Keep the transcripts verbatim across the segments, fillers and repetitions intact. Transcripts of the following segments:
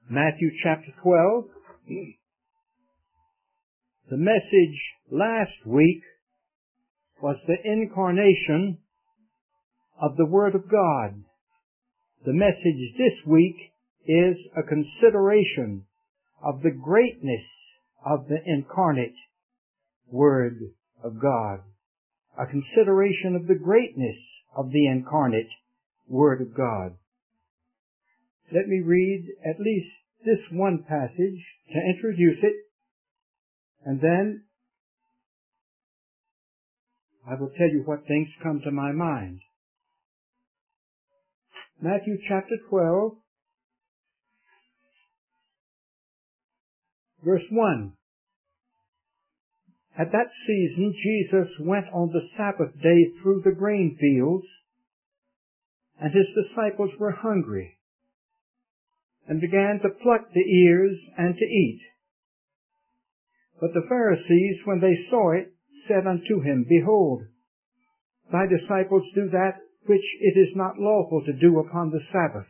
Matthew chapter twelve. The message last week was the incarnation of the Word of God. The message this week is a consideration of the greatness of the incarnate Word of God. A consideration of the greatness of the incarnate Word of God. Let me read at least this one passage to introduce it, and then I will tell you what things come to my mind. Matthew chapter twelve, verse one. At that season Jesus went on the Sabbath day through the grain fields, and his disciples were hungry, and began to pluck the ears and to eat. But the Pharisees, when they saw it, said unto him, Behold, thy disciples do that which it is not lawful to do upon the Sabbath.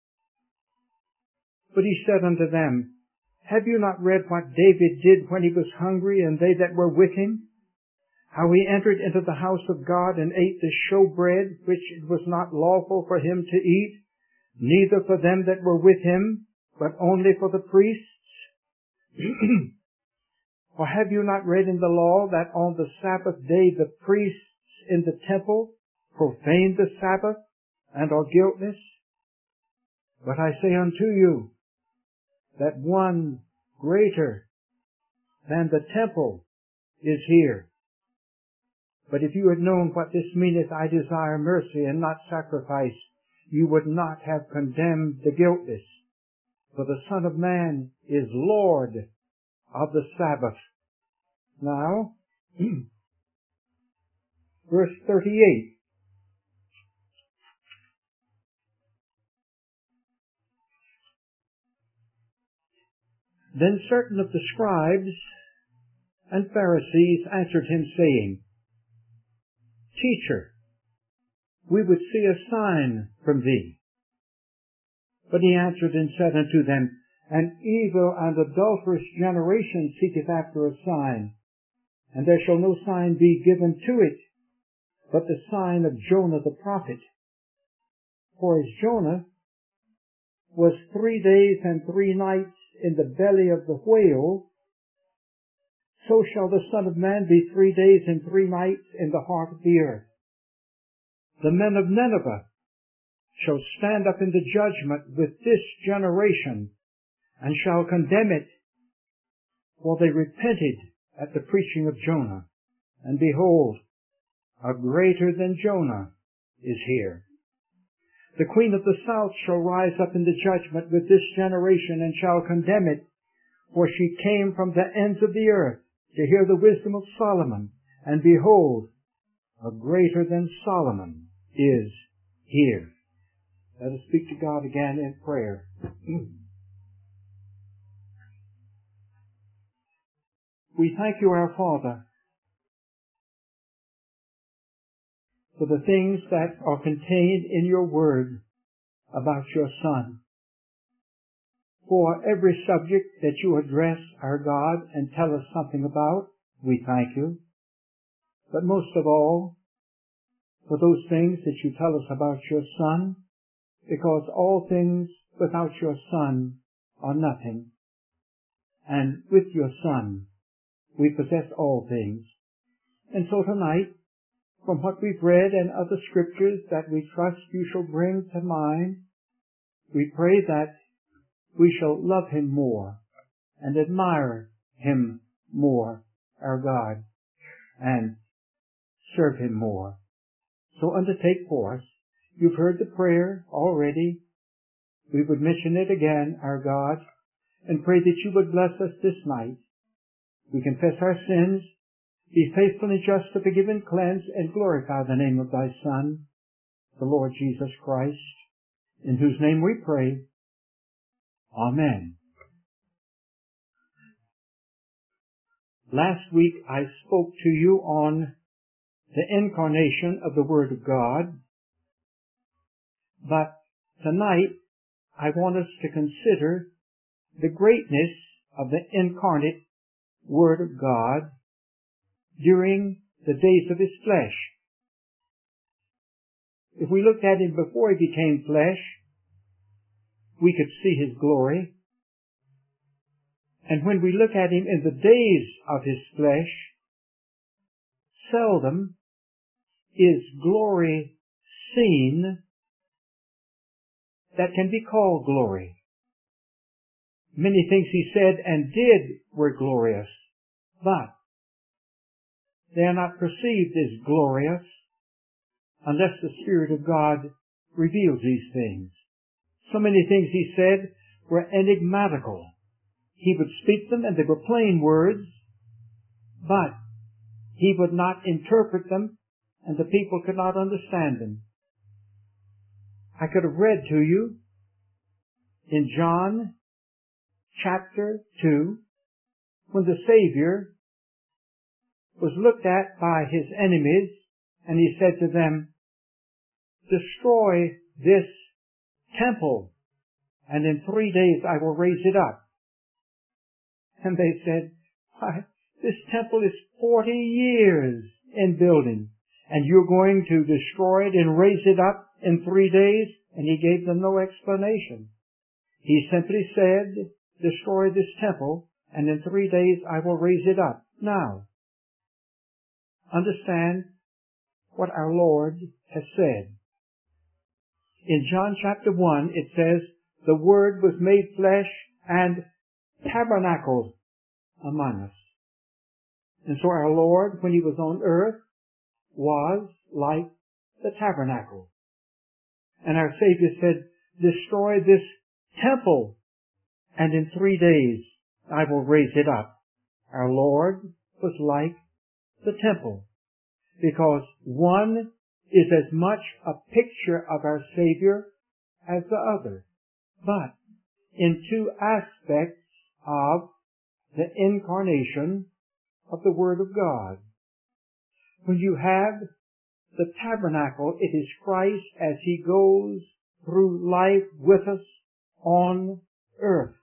But he said unto them, Have you not read what David did when he was hungry, and they that were with him? How he entered into the house of God, and ate the showbread, which it was not lawful for him to eat, neither for them that were with him, but only for the priests? Or have you not read in the law that on the Sabbath day the priests in the temple profane the Sabbath and are guiltless? But I say unto you that one greater than the temple is here. But if you had known what this meaneth, I desire mercy and not sacrifice, you would not have condemned the guiltless. For the Son of Man is Lord of the Sabbath. Now, verse thirty-eight. Then certain of the scribes and Pharisees answered him, saying, Teacher, we would see a sign from thee. But he answered and said unto them, An evil and adulterous generation seeketh after a sign, and there shall no sign be given to it, but the sign of Jonah the prophet. For as Jonah was three days and three nights in the belly of the whale, so shall the Son of Man be three days and three nights in the heart of the earth. The men of Nineveh shall stand up in the judgment with this generation, and shall condemn it, for they repented at the preaching of Jonah. And behold, a greater than Jonah is here. The queen of the south shall rise up in the judgment with this generation, and shall condemn it, for she came from the ends of the earth to hear the wisdom of Solomon. And behold, a greater than Solomon is here. Let us speak to God again in prayer. We thank you, our Father, for the things that are contained in your word about your Son. For every subject that you address, our God, and tell us something about, we thank you. But most of all, for those things that you tell us about your Son, because all things without your Son are nothing. And with your Son, we possess all things. And so tonight, from what we've read and other scriptures that we trust you shall bring to mind, we pray that we shall love him more and admire him more, our God, and serve him more. So undertake for us. You've heard the prayer already. We would mention it again, our God, and pray that you would bless us this night. We confess our sins, be faithful and just to forgive and cleanse, and glorify the name of thy Son, the Lord Jesus Christ, in whose name we pray. Amen. Last week I spoke to you on the incarnation of the Word of God, but tonight I want us to consider the greatness of the incarnate Word of God during the days of His flesh. If we looked at Him before He became flesh, we could see His glory. And when we look at Him in the days of His flesh, seldom is glory seen that can be called glory. Many things He said and did were glorious, but they are not perceived as glorious unless the Spirit of God reveals these things. So many things He said were enigmatical. He would speak them and they were plain words, but He would not interpret them and the people could not understand them. I could have read to you in John chapter two, when the Savior was looked at by His enemies, and He said to them, "Destroy this temple, and in three days I will raise it up." And they said, "Why, this temple is forty years in building, and you're going to destroy it and raise it up in three days?" And He gave them no explanation. He simply said, "Destroy this temple, and in three days I will raise it up." Now, understand what our Lord has said. In John chapter one, it says, "The Word was made flesh and tabernacled among us." And so our Lord, when He was on earth, was like the tabernacle. And our Savior said, "Destroy this temple, and in three days I will raise it up." Our Lord was like the temple, because one is as much a picture of our Savior as the other, but in two aspects of the incarnation of the Word of God. When you have the tabernacle, it is Christ as He goes through life with us on earth.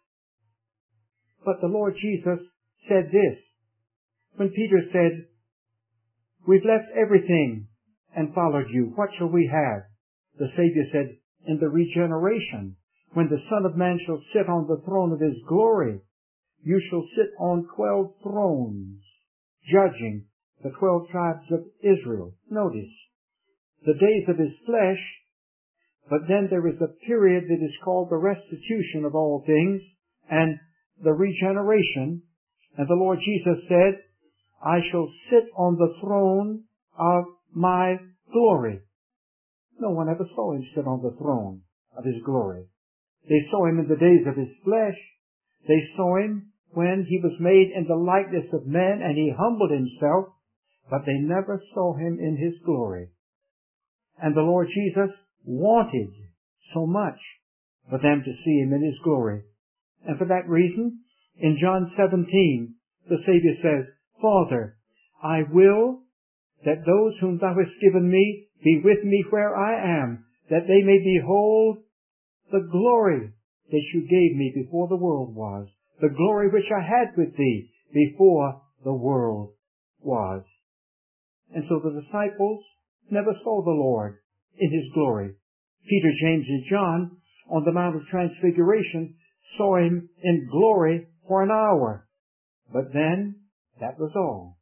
But the Lord Jesus said this. When Peter said, "We've left everything and followed you. What shall we have?" The Savior said, "In the regeneration, when the Son of Man shall sit on the throne of His glory, you shall sit on twelve thrones, judging the twelve tribes of Israel." Notice, the days of His flesh, but then there is a period that is called the restitution of all things and the regeneration. And the Lord Jesus said, "I shall sit on the throne of my glory." No one ever saw Him sit on the throne of His glory. They saw Him in the days of His flesh. They saw Him when He was made in the likeness of men and He humbled Himself, but they never saw Him in His glory. And the Lord Jesus wanted so much for them to see Him in His glory. And for that reason, in John seventeen, the Savior says, "Father, I will that those whom Thou hast given me be with me where I am, that they may behold the glory that You gave me before the world was, the glory which I had with Thee before the world was." And so the disciples never saw the Lord in His glory. Peter, James, and John, on the Mount of Transfiguration, saw Him in glory for an hour. But then, that was all.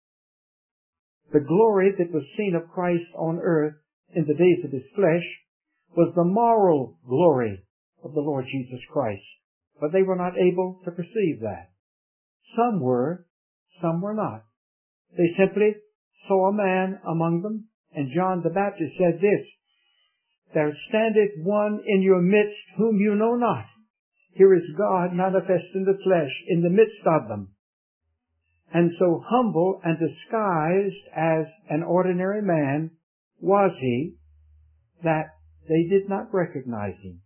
The glory that was seen of Christ on earth in the days of His flesh was the moral glory of the Lord Jesus Christ. But they were not able to perceive that. Some were, some were not. They simply saw a man among them, and John the Baptist said this, "There standeth one in your midst whom you know not. Here is God manifest in the flesh in the midst of them." And so humble and disguised as an ordinary man was He, that they did not recognize Him.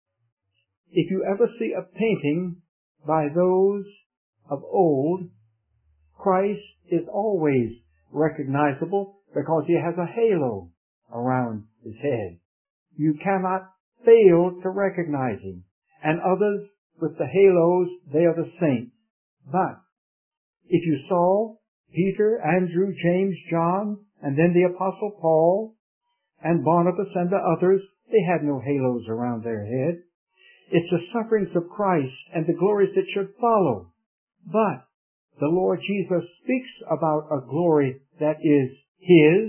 If you ever see a painting by those of old, Christ is always recognizable because He has a halo around His head. You cannot fail to recognize Him. And others with the halos, they are the saints. But if you saw Peter, Andrew, James, John, and then the Apostle Paul, and Barnabas and the others, they had no halos around their head. It's the sufferings of Christ and the glories that should follow. But the Lord Jesus speaks about a glory that is His,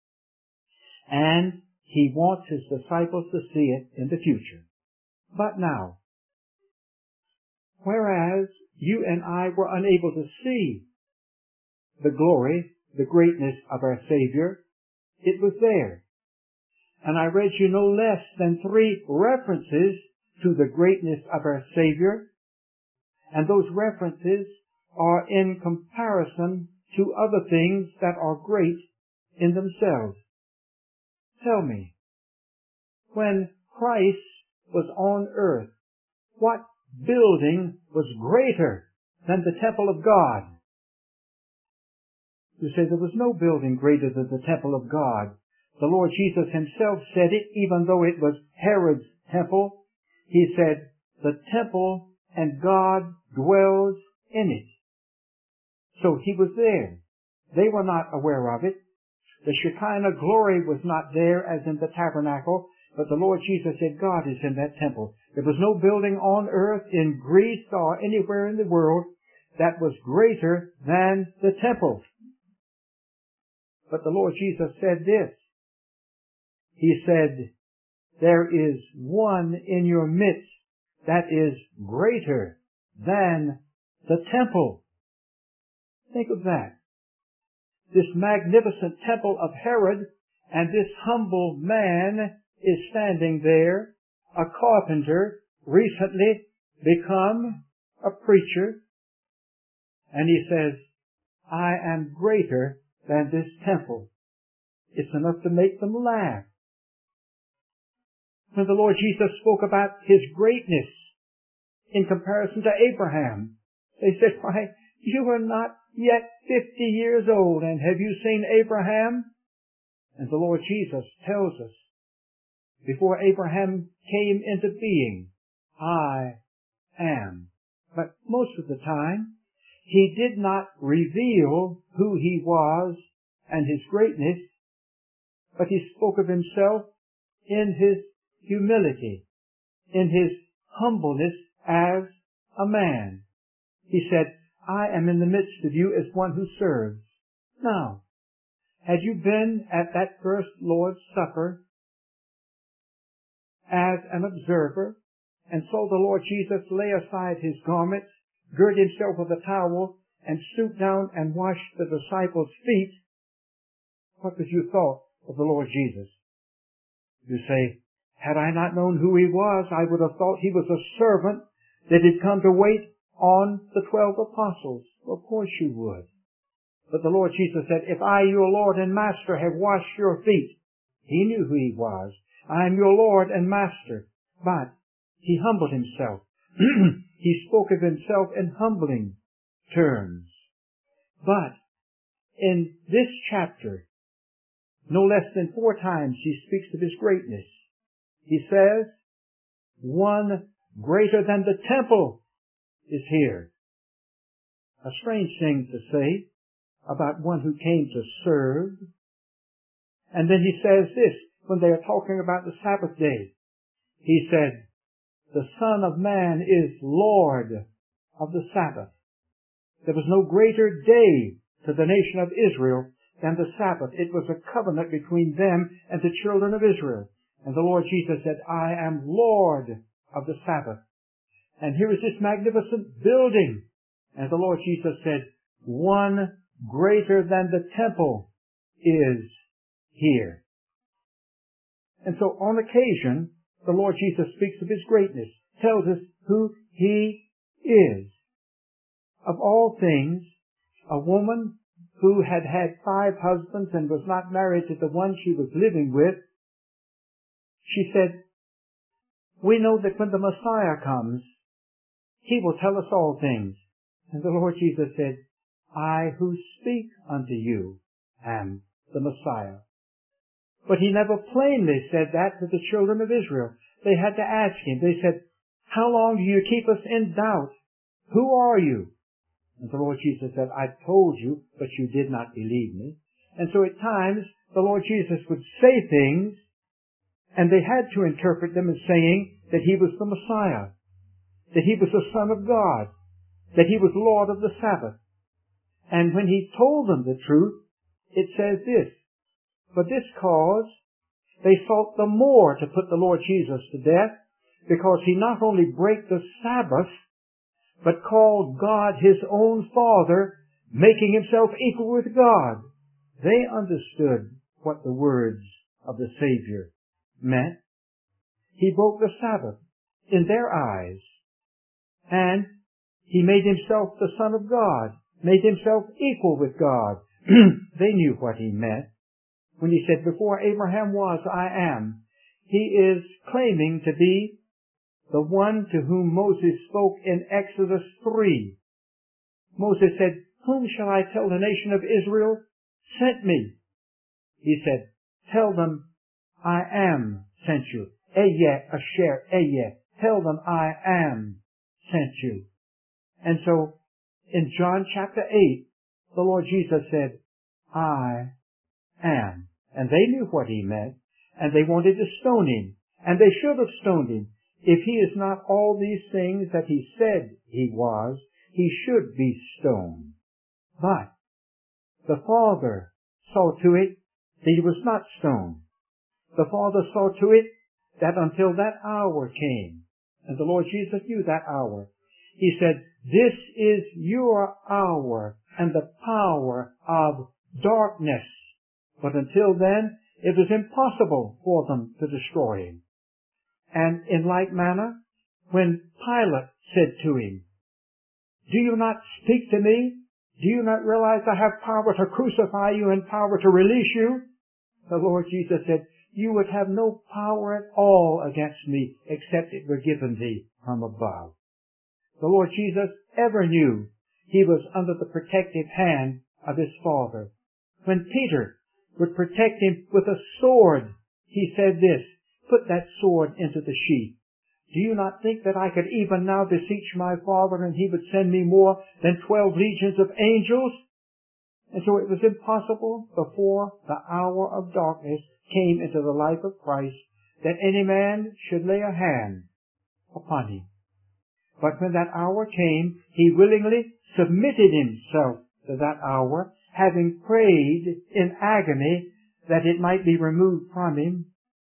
and He wants His disciples to see it in the future. But now, whereas you and I were unable to see the glory, the greatness of our Savior, it was there. And I read you no less than three references to the greatness of our Savior, and those references are in comparison to other things that are great in themselves. Tell me, when Christ was on earth, what building was greater than the temple of God? You say there was no building greater than the temple of God. The Lord Jesus Himself said it, even though it was Herod's temple. He said, the temple and God dwells in it. So He was there. They were not aware of it. The Shekinah glory was not there as in the tabernacle, but the Lord Jesus said God is in that temple. There was no building on earth, in Greece, or anywhere in the world that was greater than the temple. But the Lord Jesus said this. He said, there is one in your midst that is greater than the temple. Think of that. This magnificent temple of Herod, and this humble man is standing there, a carpenter, recently become a preacher, and he says, I am greater than this temple. It's enough to make them laugh. When the Lord Jesus spoke about His greatness in comparison to Abraham, they said, why, you are not yet fifty years old, and have you seen Abraham? And the Lord Jesus tells us, before Abraham came into being, I am. But most of the time, He did not reveal who He was and His greatness, but He spoke of Himself in His humility, in His humbleness as a man. He said, I am in the midst of you as one who serves. Now, had you been at that first Lord's Supper as an observer and saw the Lord Jesus lay aside His garments, gird Himself with a towel, and stoop down and wash the disciples' feet, what would you thought of the Lord Jesus? You say, had I not known who He was, I would have thought He was a servant that had come to wait on the twelve apostles. Well, of course you would. But the Lord Jesus said, if I, your Lord and Master, have washed your feet, He knew who He was. I am your Lord and Master. But He humbled Himself. He spoke of Himself in humbling terms. But in this chapter, no less than four times He speaks of His greatness. He says, one greater than the temple is here. A strange thing to say about one who came to serve. And then He says this, when they are talking about the Sabbath day. He said, the Son of Man is Lord of the Sabbath. There was no greater day to the nation of Israel than the Sabbath. It was a covenant between them and the children of Israel. And the Lord Jesus said, I am Lord of the Sabbath. And here is this magnificent building. And the Lord Jesus said, one greater than the temple is here. And so on occasion, the Lord Jesus speaks of His greatness, tells us who He is. Of all things, a woman who had had five husbands and was not married to the one she was living with, she said, we know that when the Messiah comes, He will tell us all things. And the Lord Jesus said, I who speak unto you am the Messiah. But He never plainly said that to the children of Israel. They had to ask Him. They said, How long do you keep us in doubt? Who are you? And the Lord Jesus said, I told you, but you did not believe me. And so at times, the Lord Jesus would say things, and they had to interpret them as saying that He was the Messiah, that He was the Son of God, that He was Lord of the Sabbath. And when He told them the truth, it says this, for this cause they sought the more to put the Lord Jesus to death, because He not only brake the Sabbath, but called God His own Father, making Himself equal with God. They understood what the words of the Savior meant. He broke the Sabbath in their eyes, and He made Himself the Son of God, made Himself equal with God. They knew what He meant. When He said, before Abraham was, I am, He is claiming to be the one to whom Moses spoke in Exodus three. Moses said, whom shall I tell the nation of Israel sent me? He said, tell them I am sent you. Ehyeh asher ehyeh. Tell them I am sent you. And so in John chapter eight, the Lord Jesus said, I am. And they knew what He meant, and they wanted to stone Him. And they should have stoned Him. If He is not all these things that He said He was, He should be stoned. But the Father saw to it that He was not stoned. The Father saw to it that until that hour came, and the Lord Jesus knew that hour, He said, this is your hour and the power of darkness. But until then, it was impossible for them to destroy Him. And in like manner, when Pilate said to Him, do you not speak to me? Do you not realize I have power to crucify you and power to release you? The Lord Jesus said, you would have no power at all against me except it were given thee from above. The Lord Jesus ever knew He was under the protective hand of His Father. When Peter would protect Him with a sword, He said this, put that sword into the sheath. Do you not think that I could even now beseech my Father and He would send me more than twelve legions of angels? And so it was impossible before the hour of darkness came into the life of Christ that any man should lay a hand upon Him. But when that hour came, He willingly submitted Himself to that hour, having prayed in agony that it might be removed from Him,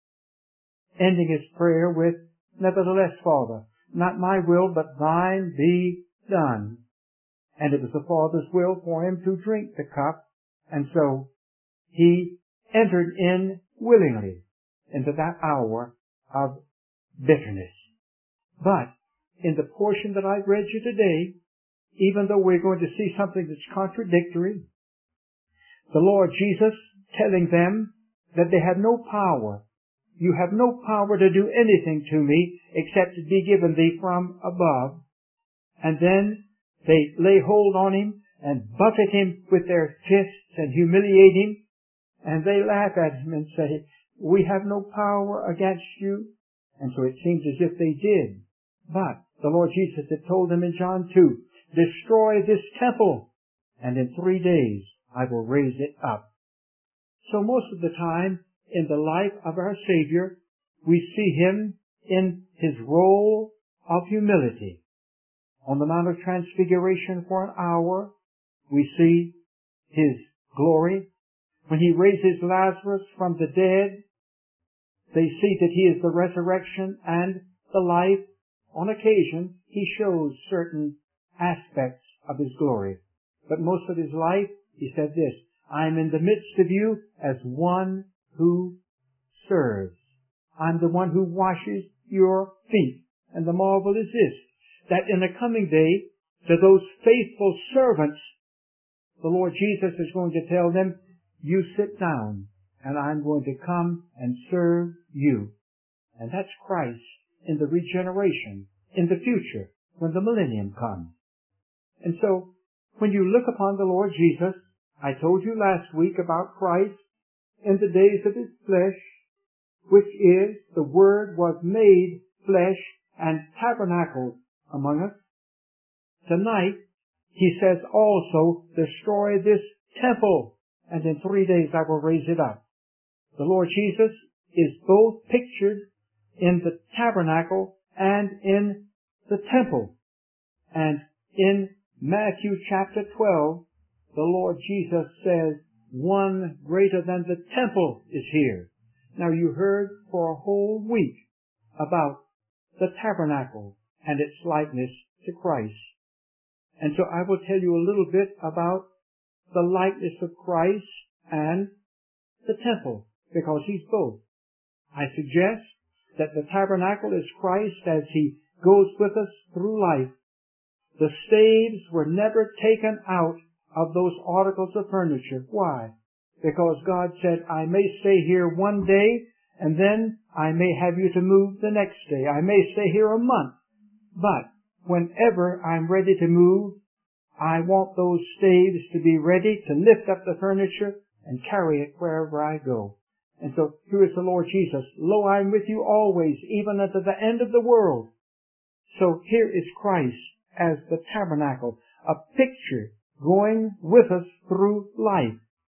ending His prayer with, nevertheless, Father, not my will, but thine be done. And it was the Father's will for Him to drink the cup, and so He entered in willingly into that hour of bitterness. But in the portion that I've read you today, even though we're going to see something that's contradictory, the Lord Jesus telling them that they have no power. You have no power to do anything to me except to be given thee from above. And then they lay hold on Him and buffet Him with their fists and humiliate Him. And they laugh at Him and say, we have no power against you. And so it seems as if they did. But the Lord Jesus had told them in John two, destroy this temple, and in three days I will raise it up. So most of the time in the life of our Savior, we see Him in His role of humility. On the Mount of Transfiguration for an hour, we see His glory. When He raises Lazarus from the dead, they see that He is the resurrection and the life. On occasion, He shows certain aspects of His glory. But most of His life, He said this, I am in the midst of you as one who serves. I'm the one who washes your feet. And the marvel is this, that in the coming day, to those faithful servants, the Lord Jesus is going to tell them, you sit down, and I'm going to come and serve you. And that's Christ in the regeneration, in the future, when the millennium comes. And so, when you look upon the Lord Jesus, I told you last week about Christ in the days of His flesh, which is, the Word was made flesh and tabernacled among us. Tonight, he says also, destroy this temple, and in three days I will raise it up. The Lord Jesus is both pictured in the tabernacle and in the temple. And in Matthew chapter twelve, the Lord Jesus says, one greater than the temple is here. Now you heard for a whole week about the tabernacle and its likeness to Christ. And so I will tell you a little bit about the likeness of Christ and the temple, because he's both. I suggest that the tabernacle is Christ as he goes with us through life. The staves were never taken out of those articles of furniture. Why? Because God said, I may stay here one day, and then I may have you to move the next day. I may stay here a month. But whenever I'm ready to move, I want those staves to be ready to lift up the furniture and carry it wherever I go. And so here is the Lord Jesus. Lo, I'm with you always, even unto the end of the world. So here is Christ as the tabernacle, a picture going with us through life.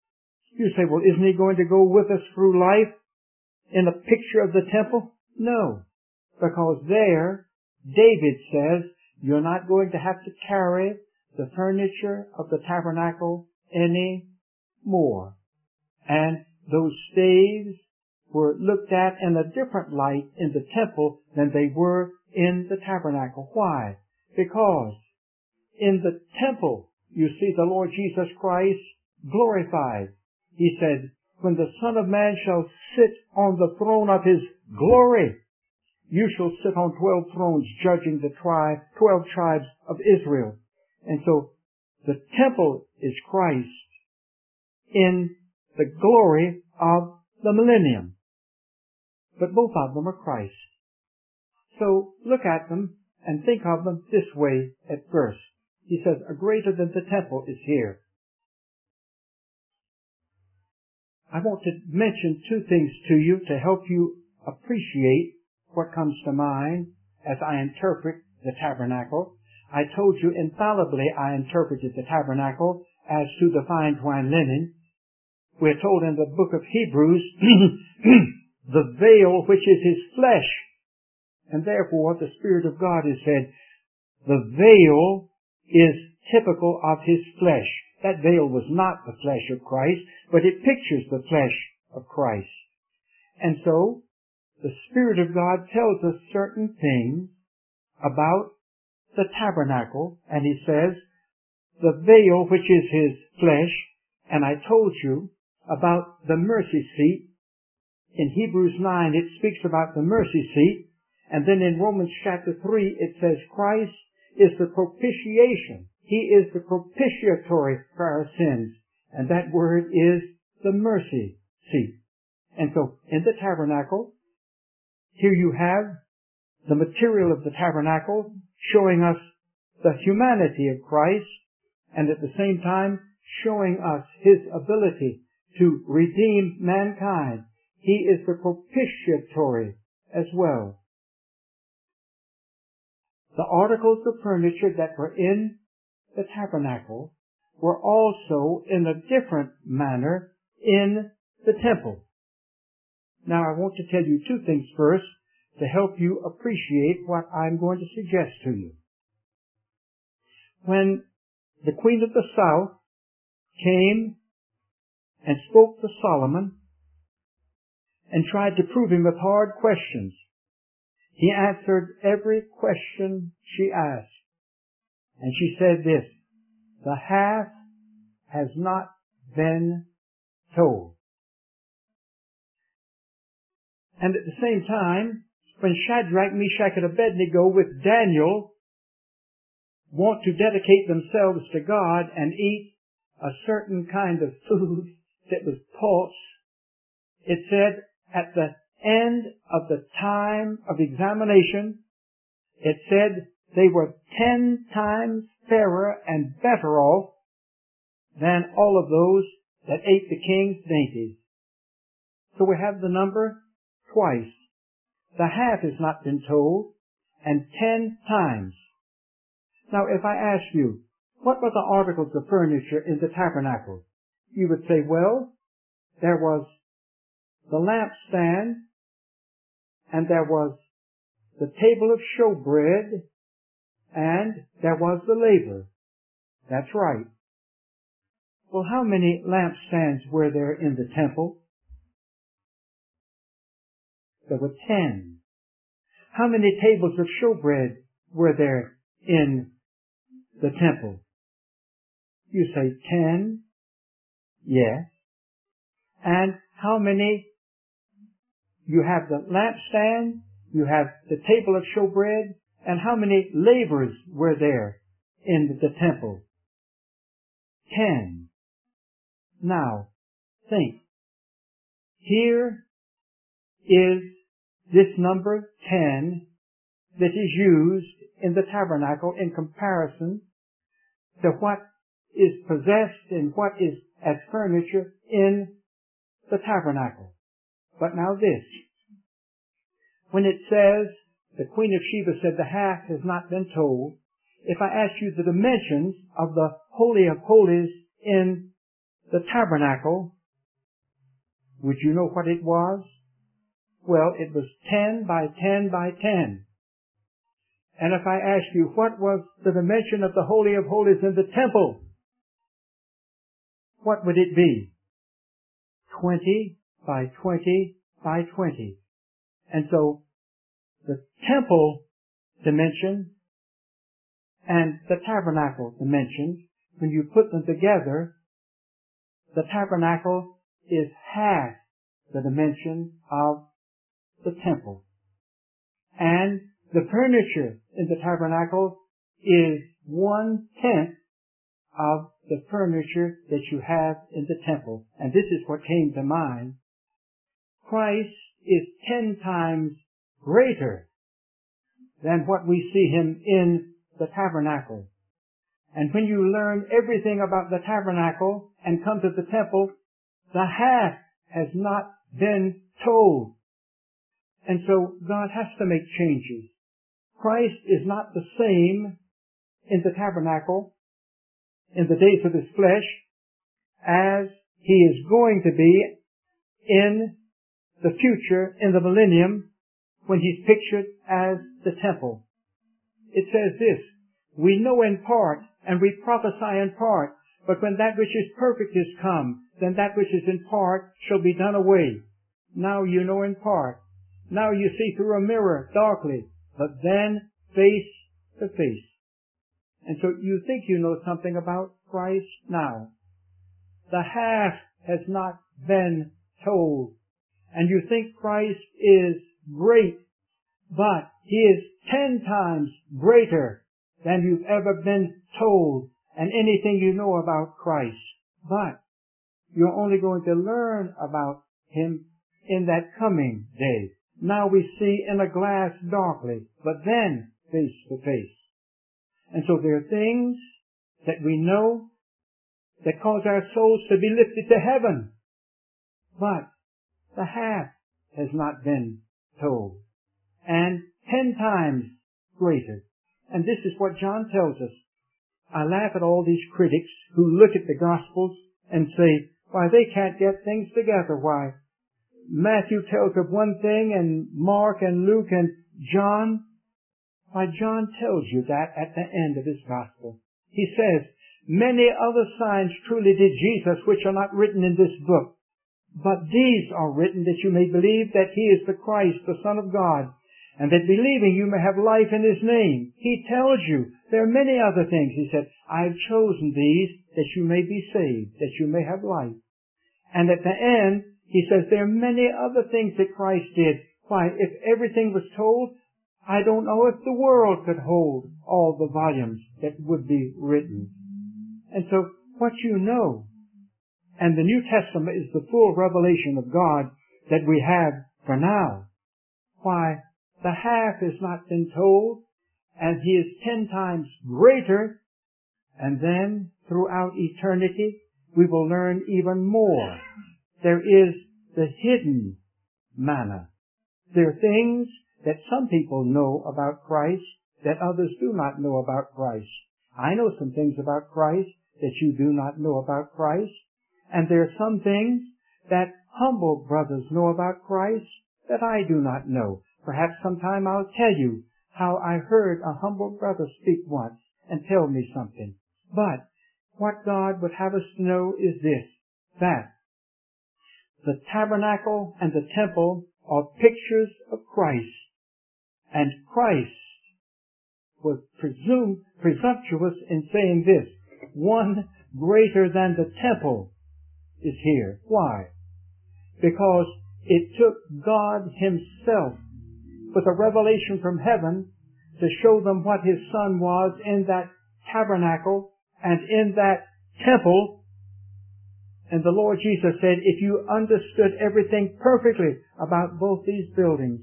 You say, well, isn't he going to go with us through life in a picture of the temple? No, because there, David says, you're not going to have to carry the furniture of the tabernacle any more. And those staves were looked at in a different light in the temple than they were in the tabernacle. Why? Because in the temple, you see the Lord Jesus Christ glorified. He said, when the Son of Man shall sit on the throne of his glory, you shall sit on twelve thrones judging the tri- twelve tribes of Israel. And so the temple is Christ in the glory of the millennium. But both of them are Christ. So look at them and think of them this way at first. He says, a greater than the temple is here. I want to mention two things to you to help you appreciate what comes to mind as I interpret the tabernacle. I told you infallibly I interpreted the tabernacle as to the fine twined linen. We're told in the book of Hebrews, the veil which is his flesh. And therefore the Spirit of God has said, the veil is typical of his flesh. That veil was not the flesh of Christ, but it pictures the flesh of Christ. And so, the Spirit of God tells us certain things about the tabernacle, and he says, the veil which is his flesh, and I told you about the mercy seat. In Hebrews nine, it speaks about the mercy seat, and then in Romans chapter three, it says Christ is the propitiation. He is the propitiatory for our sins. And that word is the mercy seat. And so, in the tabernacle, here you have the material of the tabernacle showing us the humanity of Christ, and at the same time showing us his ability to redeem mankind. He is the propitiatory as well. The articles of furniture that were in the tabernacle were also in a different manner in the temple. Now I want to tell you two things first to help you appreciate what I'm going to suggest to you. When the Queen of the South came and spoke to Solomon and tried to prove him with hard questions, he answered every question she asked. And she said this, the half has not been told. And at the same time, when Shadrach, Meshach, and Abednego with Daniel want to dedicate themselves to God and eat a certain kind of food that was pulse, it said at the end of the time of examination, it said they were ten times fairer and better off than all of those that ate the king's dainties. So we have the number twice. The half has not been told, and ten times. Now, if I ask you, what were the articles of furniture in the tabernacle? You would say, well, there was the lampstand, and there was the table of showbread, and there was the laver. That's right. Well, how many lampstands were there in the temple? There were ten. How many tables of showbread were there in the temple? You say ten? Yes. And how many? You have the lampstand, you have the table of showbread, and how many lavers were there in the temple? Ten. Now, think. Here is this number ten that is used in the tabernacle in comparison to what is possessed and what is as furniture in the tabernacle. But now this. When it says, the Queen of Sheba said the half has not been told, if I ask you the dimensions of the Holy of Holies in the tabernacle, would you know what it was? Well, it was ten by ten by ten. And if I ask you what was the dimension of the Holy of Holies in the temple, what would it be? twenty by twenty by twenty. And so, the temple dimension and the tabernacle dimensions, when you put them together, the tabernacle is half the dimension of the temple. And the furniture in the tabernacle is one-tenth of the furniture that you have in the temple. And this is what came to mind. Christ is ten times greater than what we see him in the tabernacle. And when you learn everything about the tabernacle and come to the temple, the half has not been told. And so God has to make changes. Christ is not the same in the tabernacle, in the days of his flesh, as he is going to be in the future, in the millennium, when he's pictured as the temple. It says this, we know in part and we prophesy in part, but when that which is perfect is come, then that which is in part shall be done away. Now you know in part. Now you see through a mirror darkly, but then face to face. And so you think you know something about Christ now. The half has not been told. And you think Christ is great, but he is ten times greater than you've ever been told and anything you know about Christ. But you're only going to learn about him in that coming day. Now we see in a glass darkly, but then face to face. And so there are things that we know that cause our souls to be lifted to heaven. But the half has not been told. And ten times greater. And this is what John tells us. I laugh at all these critics who look at the Gospels and say, why, they can't get things together. Why, Matthew tells of one thing and Mark and Luke and John. Why, John tells you that at the end of his Gospel. He says, many other signs truly did Jesus which are not written in this book. But these are written that you may believe that he is the Christ, the Son of God, and that believing you may have life in his name. He tells you there are many other things. He said, I have chosen these that you may be saved, that you may have life. And at the end, he says there are many other things that Christ did. Why, if everything was told, I don't know if the world could hold all the volumes that would be written. And so, what you know, and the New Testament is the full revelation of God that we have for now. Why, the half has not been told, and he is ten times greater, and then throughout eternity we will learn even more. There is the hidden manna. There are things that some people know about Christ that others do not know about Christ. I know some things about Christ that you do not know about Christ. And there are some things that humble brothers know about Christ that I do not know. Perhaps sometime I'll tell you how I heard a humble brother speak once and tell me something. But what God would have us to know is this, that the tabernacle and the temple are pictures of Christ. And Christ was presumed, presumptuous in saying this, one greater than the temple is here. Why? Because it took God Himself with a revelation from heaven to show them what His Son was in that tabernacle and in that temple. And the Lord Jesus said, if you understood everything perfectly about both these buildings,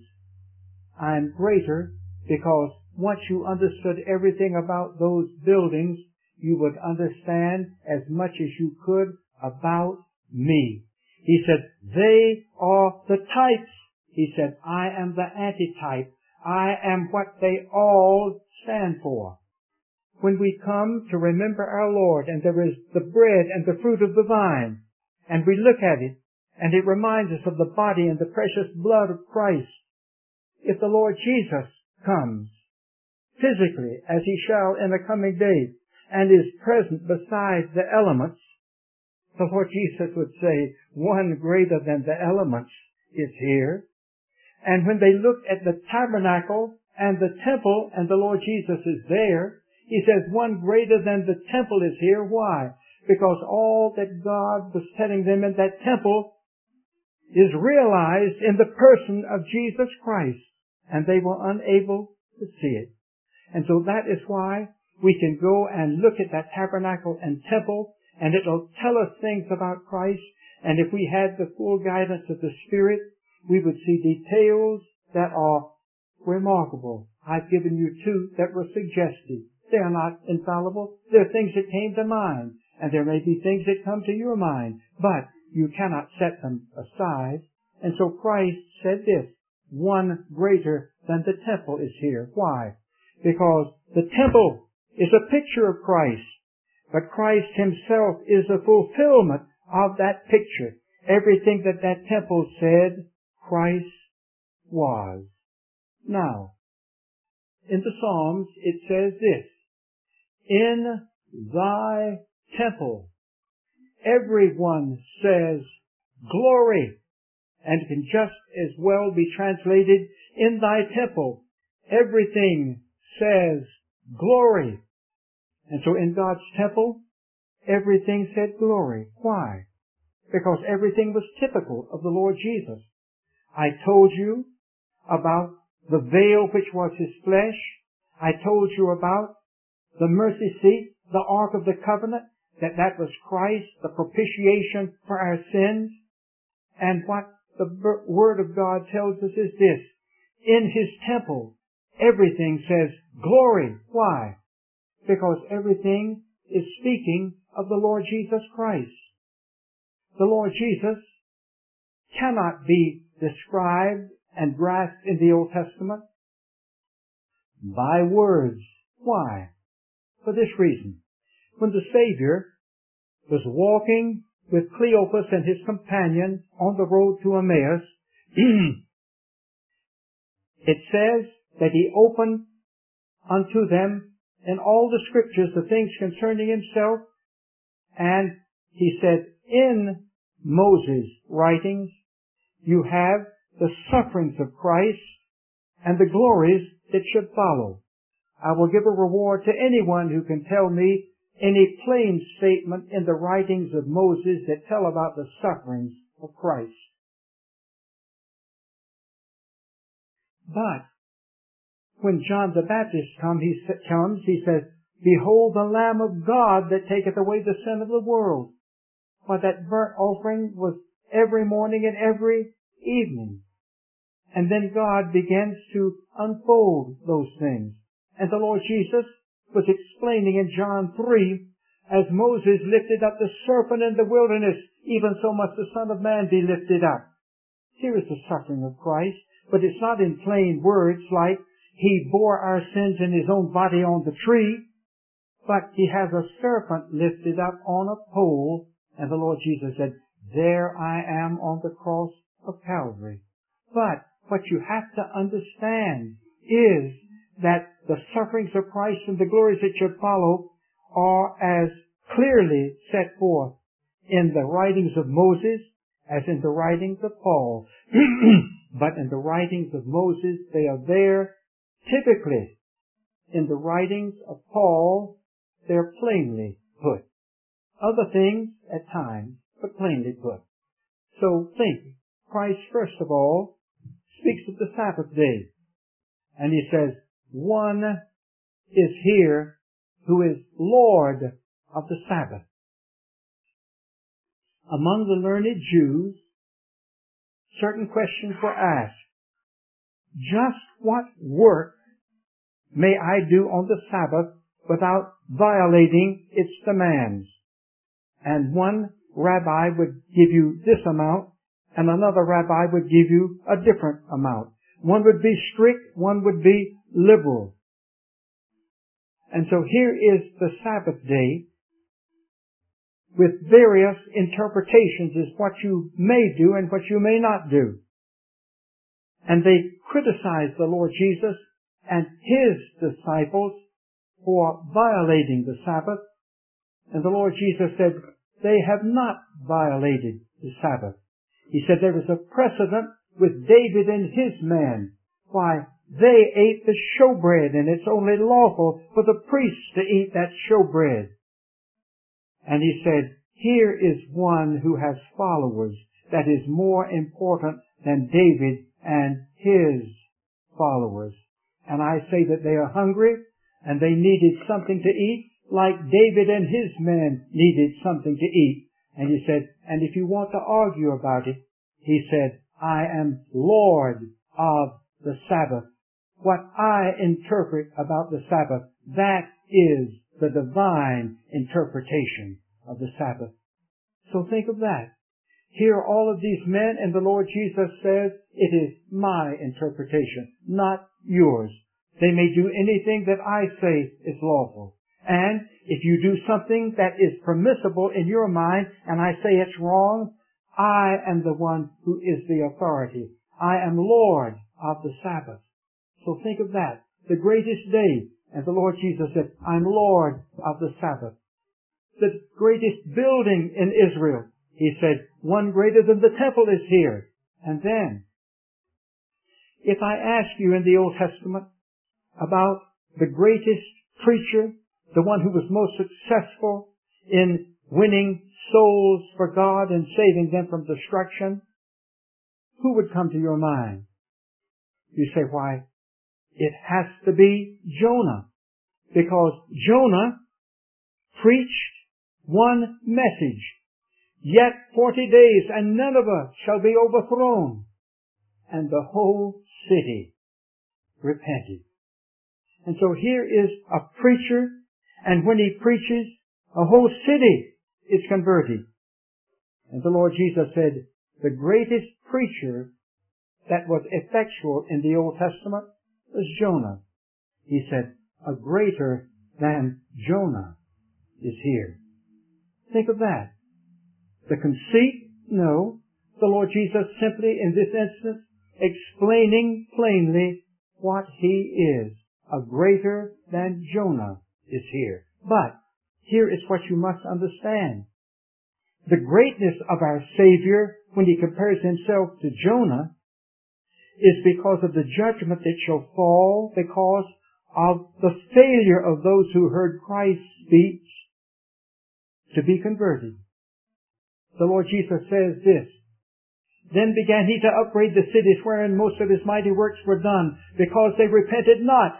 I am greater, because once you understood everything about those buildings, you would understand as much as you could about me. He said, they are the types. He said, I am the antitype. I am what they all stand for. When we come to remember our Lord, and there is the bread and the fruit of the vine, and we look at it, and it reminds us of the body and the precious blood of Christ. If the Lord Jesus comes physically, as He shall in the coming day, and is present beside the elements, the Lord Jesus would say, one greater than the elements is here. And when they look at the tabernacle and the temple, and the Lord Jesus is there, He says, one greater than the temple is here. Why? Because all that God was telling them in that temple is realized in the person of Jesus Christ, and they were unable to see it. And so that is why we can go and look at that tabernacle and temple, and it'll tell us things about Christ. And if we had the full guidance of the Spirit, we would see details that are remarkable. I've given you two that were suggested. They are not infallible. They're things that came to mind, and there may be things that come to your mind, but you cannot set them aside. And so Christ said this, one greater than the temple is here. Why? Because the temple is a picture of Christ, but Christ Himself is the fulfillment of that picture. Everything that that temple said, Christ was. Now, in the Psalms, it says this, in thy temple, everyone says glory, and it can just as well be translated, in thy temple, everything says glory. And so in God's temple, everything said glory. Why? Because everything was typical of the Lord Jesus. I told you about the veil which was His flesh. I told you about the mercy seat, the Ark of the Covenant, that that was Christ, the propitiation for our sins. And what the Word of God tells us is this, in His temple, everything says glory. Why? Because everything is speaking of the Lord Jesus Christ. The Lord Jesus cannot be described and grasped in the Old Testament by words. Why? For this reason. When the Savior was walking with Cleopas and his companion on the road to Emmaus, it says that He opened unto them in all the Scriptures the things concerning Himself, and He said, in Moses' writings you have the sufferings of Christ and the glories that should follow. I will give a reward to anyone who can tell me any plain statement in the writings of Moses that tell about the sufferings of Christ. But when John the Baptist come, he comes, he says, behold the Lamb of God that taketh away the sin of the world. Why, that burnt offering was every morning and every evening. And then God begins to unfold those things. And the Lord Jesus was explaining in John three, as Moses lifted up the serpent in the wilderness, even so must the Son of Man be lifted up. Here is the suffering of Christ. But it's not in plain words like He bore our sins in His own body on the tree, but He has a serpent lifted up on a pole, and the Lord Jesus said, there I am on the cross of Calvary. But what you have to understand is that the sufferings of Christ and the glories that should follow are as clearly set forth in the writings of Moses as in the writings of Paul. But in the writings of Moses, they are there typically. In the writings of Paul, they're plainly put. Other things at times, but plainly put. So think, Christ first of all speaks of the Sabbath day. And He says, one is here who is Lord of the Sabbath. Among the learned Jews, certain questions were asked. Just what work may I do on the Sabbath without violating its demands? And one rabbi would give you this amount, and another rabbi would give you a different amount. One would be strict, one would be liberal. And so here is the Sabbath day with various interpretations as what you may do and what you may not do. And they criticized the Lord Jesus and His disciples for violating the Sabbath. And the Lord Jesus said, they have not violated the Sabbath. He said there was a precedent with David and his men. Why, they ate the showbread, and it's only lawful for the priests to eat that showbread. And He said, here is one who has followers that is more important than David and his followers. And I say that they are hungry, and they needed something to eat, like David and his men needed something to eat. And He said, and if you want to argue about it, He said, I am Lord of the Sabbath. What I interpret about the Sabbath, that is the divine interpretation of the Sabbath. So think of that. Here all of these men, and the Lord Jesus says, it is my interpretation, not yours. They may do anything that I say is lawful. And if you do something that is permissible in your mind, and I say it's wrong, I am the one who is the authority. I am Lord of the Sabbath. So think of that. The greatest day. And the Lord Jesus said, I'm Lord of the Sabbath. The greatest building in Israel. He said, one greater than the temple is here. And then, if I ask you in the Old Testament about the greatest preacher, the one who was most successful in winning souls for God and saving them from destruction, who would come to your mind? You say, why, it has to be Jonah, because Jonah preached one message. Yet forty days and Nineveh shall be overthrown. And the whole city repented. And so here is a preacher, and when he preaches, a whole city is converted. And the Lord Jesus said, the greatest preacher that was effectual in the Old Testament was Jonah. He said, a greater than Jonah is here. Think of that. The conceit? No. The Lord Jesus simply, in this instance, explaining plainly what He is. A greater than Jonah is here. But here is what you must understand. The greatness of our Savior, when He compares Himself to Jonah, is because of the judgment that shall fall because of the failure of those who heard Christ's speech to be converted. The Lord Jesus says this, then began He to upbraid the cities wherein most of His mighty works were done, because they repented not.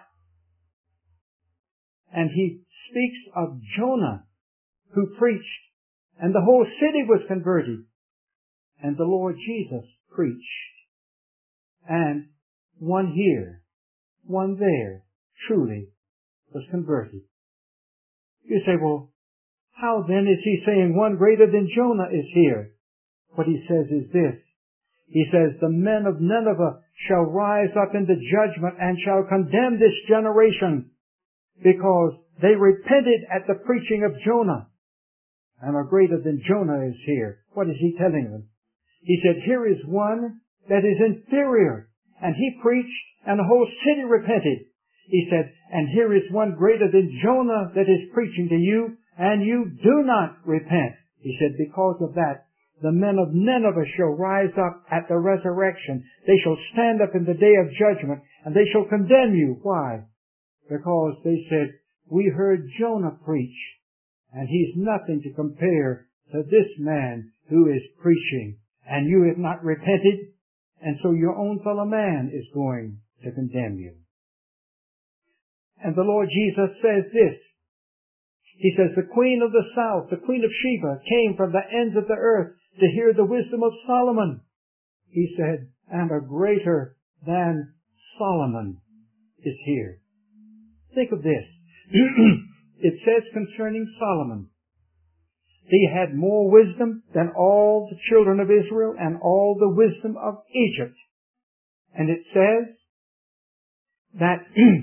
And He speaks of Jonah, who preached, and the whole city was converted. And the Lord Jesus preached. And one here, one there, truly was converted. You say, well, how then is He saying one greater than Jonah is here? What He says is this, He says, the men of Nineveh shall rise up into judgment and shall condemn this generation because they repented at the preaching of Jonah. And are greater than Jonah is here. What is he telling them? He said, here is one that is inferior. And he preached and the whole city repented. He said, and here is one greater than Jonah that is preaching to you, and you do not repent. He said, because of that, the men of Nineveh shall rise up at the resurrection. They shall stand up in the day of judgment, and they shall condemn you. Why? Because they said, we heard Jonah preach, and he's nothing to compare to this man who is preaching, and you have not repented, and so your own fellow man is going to condemn you. And the Lord Jesus says this. He says, the queen of the south, the queen of Sheba, came from the ends of the earth to hear the wisdom of Solomon. He said, and a greater than Solomon is here. Think of this. It says concerning Solomon, he had more wisdom than all the children of Israel and all the wisdom of Egypt. And it says that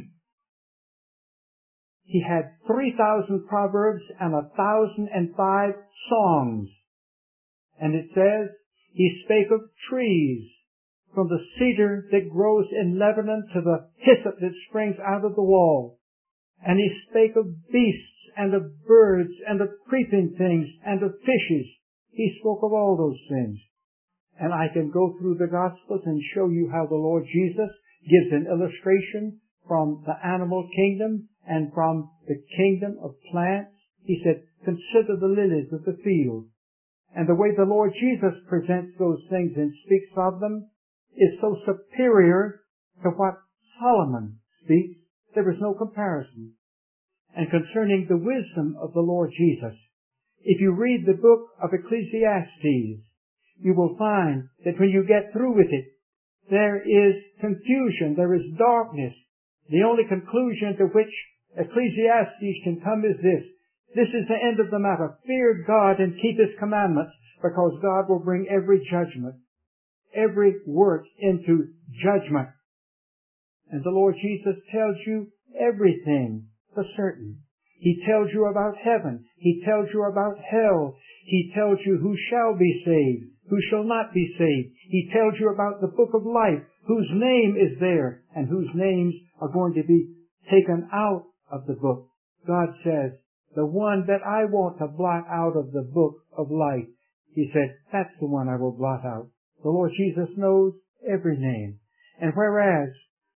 he had three thousand proverbs and a thousand and five songs. And it says he spake of trees, from the cedar that grows in Lebanon to the hyssop that springs out of the wall. And he spake of beasts and of birds and of creeping things and of fishes. He spoke of all those things. And I can go through the Gospels and show you how the Lord Jesus gives an illustration from the animal kingdom and from the kingdom of plants. He said, consider the lilies of the field. And the way the Lord Jesus presents those things and speaks of them is so superior to what Solomon speaks. There is no comparison. And concerning the wisdom of the Lord Jesus, if you read the book of Ecclesiastes, you will find that when you get through with it, there is confusion, there is darkness. The only conclusion to which Ecclesiastes can come is this. This is the end of the matter. Fear God and keep His commandments, because God will bring every judgment, every work into judgment. And the Lord Jesus tells you everything for certain. He tells you about heaven. He tells you about hell. He tells you who shall be saved, who shall not be saved. He tells you about the book of life, whose name is there, and whose names are going to be taken out of the book. God says, the one that I want to blot out of the book of life, He said, that's the one I will blot out. The Lord Jesus knows every name. And whereas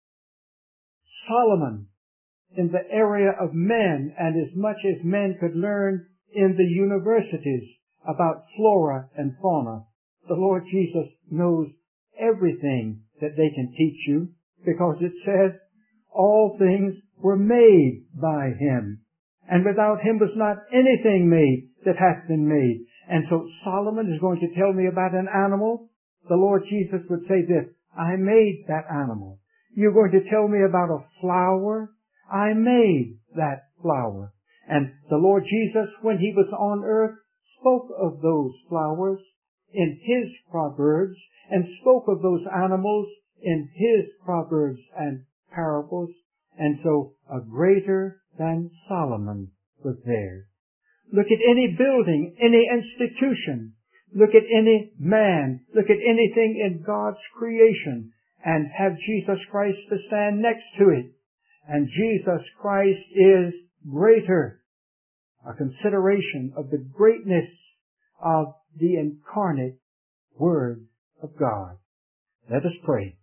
Solomon, in the area of men, and as much as men could learn in the universities about flora and fauna, the Lord Jesus knows everything that they can teach you, because it says, all things were made by Him, and without Him was not anything made that hath been made. And so Solomon is going to tell me about an animal. The Lord Jesus would say this, I made that animal. You're going to tell me about a flower? I made that flower. And the Lord Jesus, when He was on earth, spoke of those flowers in His proverbs, and spoke of those animals in His proverbs and parables. And so a greater than Solomon was there. Look at any building, any institution. Look at any man. Look at anything in God's creation, and have Jesus Christ to stand next to it. And Jesus Christ is greater. A consideration of the greatness of the incarnate Word of God. Let us pray.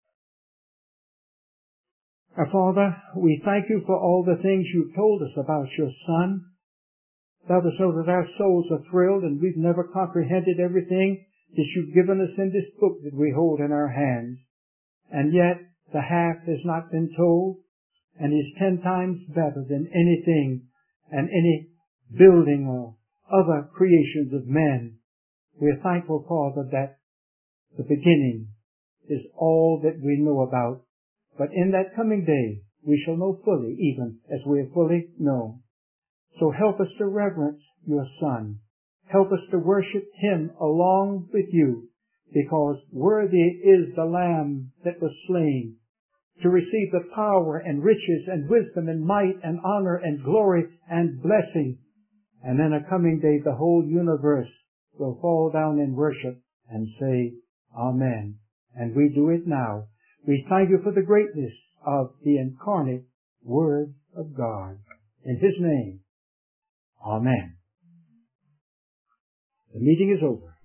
Our Father, we thank You for all the things You've told us about Your Son. Let us know that our souls are thrilled, and we've never comprehended everything that You've given us in this book that we hold in our hands. And yet, the half has not been told, and is ten times better than anything and any building or other creations of men. We are thankful, Father, that the beginning is all that we know about. But in that coming day, we shall know fully, even as we are fully known. So help us to reverence Your Son. Help us to worship Him along with You. because worthy is the Lamb that was slain to receive the power and riches and wisdom and might and honor and glory and blessing. And in a coming day, the whole universe will fall down in worship and say, Amen. And we do it now. We thank you for the greatness of the incarnate Word of God. In His name, Amen. The meeting is over.